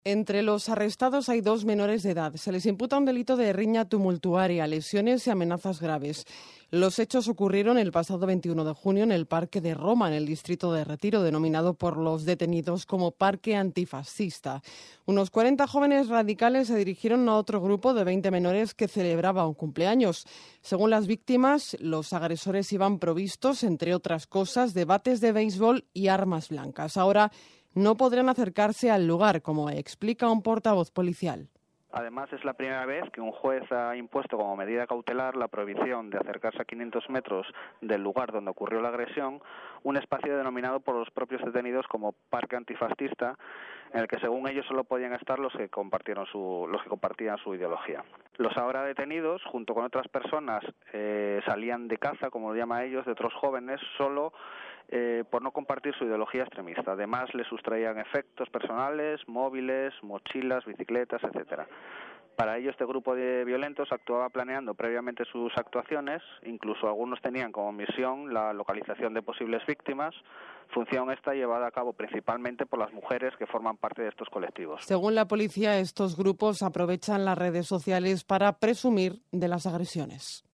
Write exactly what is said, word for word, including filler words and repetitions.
Entre los arrestados hay dos menores de edad. Se les imputa un delito de riña tumultuaria, lesiones y amenazas graves. Los hechos ocurrieron el pasado veintiuno de junio en el Parque de Roma, en el distrito de Retiro, denominado por los detenidos como Parque Antifascista. Unos cuarenta jóvenes radicales se dirigieron a otro grupo de veinte menores que celebraba un cumpleaños. Según las víctimas, los agresores iban provistos, entre otras cosas, de bates de béisbol y armas blancas. Ahora no podrán acercarse al lugar, como explica un portavoz policial. Además, es la primera vez que un juez ha impuesto como medida cautelar la prohibición de acercarse a quinientos metros del lugar donde ocurrió la agresión, un espacio denominado por los propios detenidos como Parque Antifascista, en el que según ellos solo podían estar los que compartieron su, los que compartían su ideología. Los ahora detenidos, junto con otras personas, eh, salían de caza, como lo llaman ellos, de otros jóvenes, solo eh, por no compartir su ideología extremista. Además, les sustraían efectos personales, móviles, mochilas, bicicletas, etcétera. Para ello, este grupo de violentos actuaba planeando previamente sus actuaciones, incluso algunos tenían como misión la localización de posibles víctimas, función esta llevada a cabo principalmente por las mujeres que forman parte de estos colectivos. Según la policía, estos grupos aprovechan las redes sociales para presumir de las agresiones.